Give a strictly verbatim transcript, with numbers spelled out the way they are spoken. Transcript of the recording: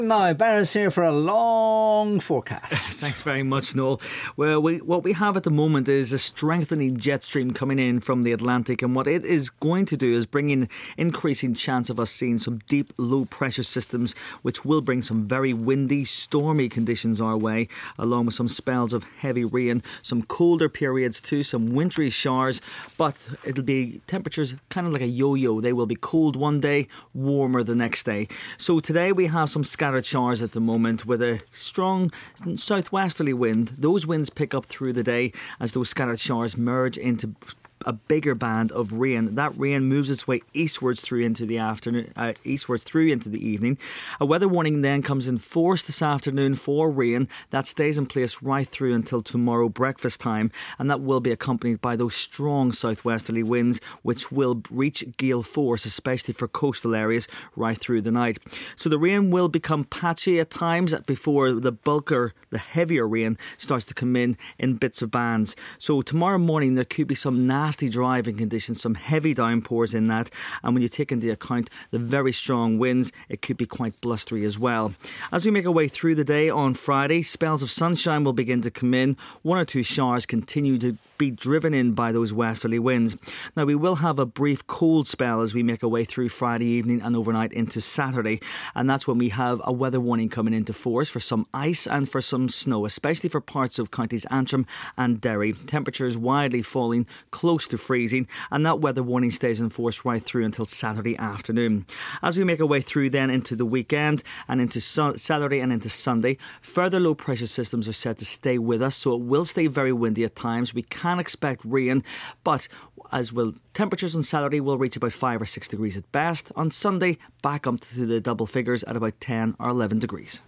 Now, Barry's here for a long forecast. Thanks very much, Noel. Well, we, what we have at the moment is a strengthening jet stream coming in from the Atlantic, and what it is going to do is bring in increasing chance of us seeing some deep low pressure systems, which will bring some very windy, stormy conditions our way, along with some spells of heavy rain, some colder periods too, some wintry showers, but it'll be temperatures kind of like a yo-yo. They will be cold one day, warmer the next day. So today we have some scattered showers at the moment with a strong southwesterly wind. Those winds pick up through the day as those scattered showers merge into a bigger band of rain. That rain moves its way eastwards through into the afternoon, uh, eastwards through into the evening. A weather warning then comes in force this afternoon for rain. That stays in place right through until tomorrow breakfast time, and that will be accompanied by those strong southwesterly winds, which will reach gale force, especially for coastal areas, right through the night. So the rain will become patchy at times before the bulker, the heavier rain, starts to come in in bits of bands. So tomorrow morning there could be some nasty Nasty driving conditions, some heavy downpours in that, and when you take into account the very strong winds, it could be quite blustery as well. As we make our way through the day on Friday, spells of sunshine will begin to come in. One or two showers continue to be driven in by those westerly winds. Now, we will have a brief cold spell as we make our way through Friday evening and overnight into Saturday, and that's when we have a weather warning coming into force for some ice and for some snow, especially for parts of counties Antrim and Derry. Temperatures widely falling close to freezing, and that weather warning stays in force right through until Saturday afternoon. As we make our way through then into the weekend and into su- Saturday and into Sunday, further low pressure systems are set to stay with us, so it will stay very windy at times. We can expect rain, but as will temperatures on Saturday will reach about five or six degrees at best. On Sunday, back up to the double figures at about ten or eleven degrees.